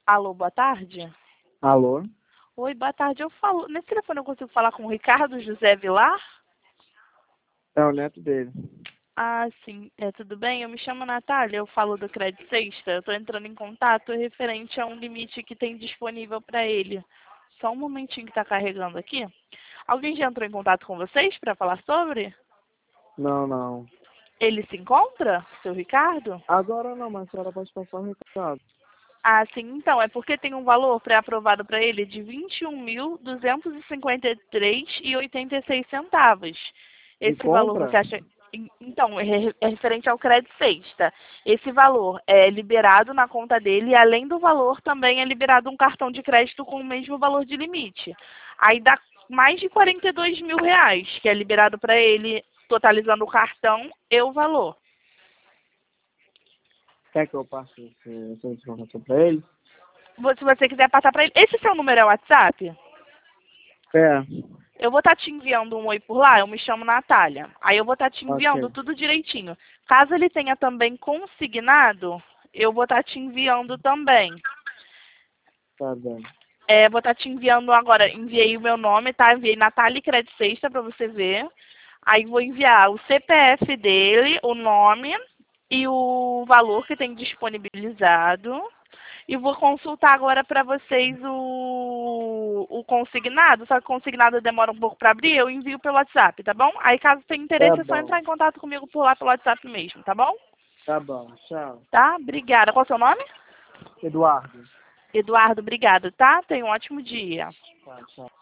Alô, boa tarde. Alô? Oi, boa tarde. Eu falo. Nesse telefone eu consigo falar com o Ricardo José Vilar? É o neto dele. Ah, sim. Tudo bem? Eu me chamo Natália, eu falo do Crédito Sexta. Eu estou entrando em contato referente a um limite que tem disponível para ele. Só um momentinho que está carregando aqui. Alguém já entrou em contato com vocês para falar sobre? Não, não. Ele se encontra, seu Ricardo? Agora não, mas a senhora pode passar um recado. Ah, sim. Então, é porque tem um valor pré-aprovado para ele de R$ 21.253,86. De Esse valor você compra? acha... Então, é referente ao crédito sexta. Esse valor é liberado na conta dele e, além do valor, também é liberado um cartão de crédito com o mesmo valor de limite. Aí dá mais de R$ 42.000, que é liberado para ele, totalizando o cartão e o valor. Quer que eu passe essa informação pra ele? Se você quiser passar para ele... Esse seu número é o WhatsApp? É. Eu vou estar te enviando um oi por lá, eu me chamo Natália. Aí eu vou estar te enviando Ok. tudo direitinho. Caso ele tenha também consignado, eu vou estar te enviando também. Tá bem. Vou estar te enviando agora, enviei o meu nome, tá? Enviei Natália Crédito Sexta para você ver. Aí vou enviar o CPF dele, o nome e o valor que tem disponibilizado. E vou consultar agora para vocês o consignado, só que o consignado demora um pouco para abrir, eu envio pelo WhatsApp, tá bom? Aí caso tenha Tá interesse é só bom. entrar em contato comigo por lá pelo WhatsApp mesmo, tá bom? Tá bom. Tchau. Tá? Obrigada. Qual é o seu nome? Eduardo. Eduardo, obrigado, tá? Tenha um ótimo dia. Tá, tchau.